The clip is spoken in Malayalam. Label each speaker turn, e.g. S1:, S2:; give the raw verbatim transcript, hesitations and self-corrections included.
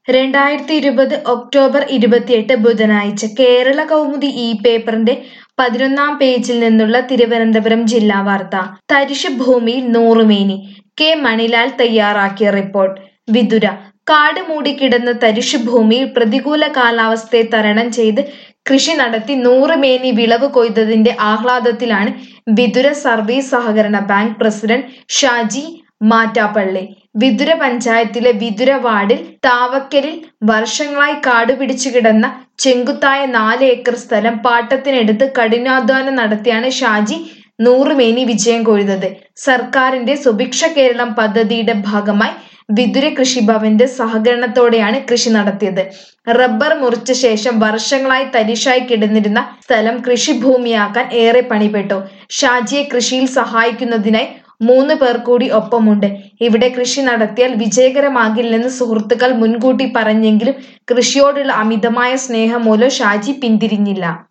S1: രണ്ടായിരത്തി ഇരുപത് ഒക്ടോബർ ഇരുപത്തിയെട്ട് ബുധനാഴ്ച കേരള കൗമുദി ഈ പേപ്പറിന്റെ പതിനൊന്നാം പേജിൽ നിന്നുള്ള തിരുവനന്തപുരം ജില്ലാ വാർത്ത. തരിശ് ഭൂമിയിൽ നൂറുമേനി. കെ മണിലാൽ തയ്യാറാക്കിയ റിപ്പോർട്ട്. വിതുര. കാട് മൂടിക്കിടന്ന തരിശ് ഭൂമിയിൽ പ്രതികൂല കാലാവസ്ഥയെ തരണം ചെയ്ത് കൃഷി നടത്തി നൂറുമേനി വിളവ് കൊയ്തതിന്റെ ആഹ്ലാദത്തിലാണ് വിതുര സർവീസ് സഹകരണ ബാങ്ക് പ്രസിഡന്റ് ഷാജി മാറ്റാപ്പള്ളി. വിതുര പഞ്ചായത്തിലെ വിതുര വാർഡിൽ താവക്കലിൽ വർഷങ്ങളായി കാടുപിടിച്ചു കിടന്ന ചെങ്കുത്തായ നാല് ഏക്കർ സ്ഥലം പാട്ടത്തിനെടുത്ത് കഠിനാധ്വാനം നടത്തിയാണ് ഷാജി നൂറുമേനി വിജയം കൊയ്തത്. സർക്കാരിന്റെ സുഭിക്ഷ കേരളം പദ്ധതിയുടെ ഭാഗമായി വിതുര കൃഷിഭവന്റെ സഹകരണത്തോടെയാണ് കൃഷി നടത്തിയത്. റബ്ബർ മുറിച്ച ശേഷം വർഷങ്ങളായി തരിശായി കിടന്നിരുന്ന സ്ഥലം കൃഷിഭൂമിയാക്കാൻ ഏറെ പണിപ്പെട്ടു. ഷാജിയെ കൃഷിയിൽ സഹായിക്കുന്നതിനായി മൂന്ന് പേർ കൂടി ഒപ്പമുണ്ട്. ഇവിടെ കൃഷി നടത്തിയാൽ വിജയകരമാകില്ലെന്ന് സുഹൃത്തുക്കൾ മുൻകൂട്ടി പറഞ്ഞെങ്കിലും കൃഷിയോടുള്ള അമിതമായ സ്നേഹം മൂലം ഷാജി പിന്തിരിഞ്ഞില്ല.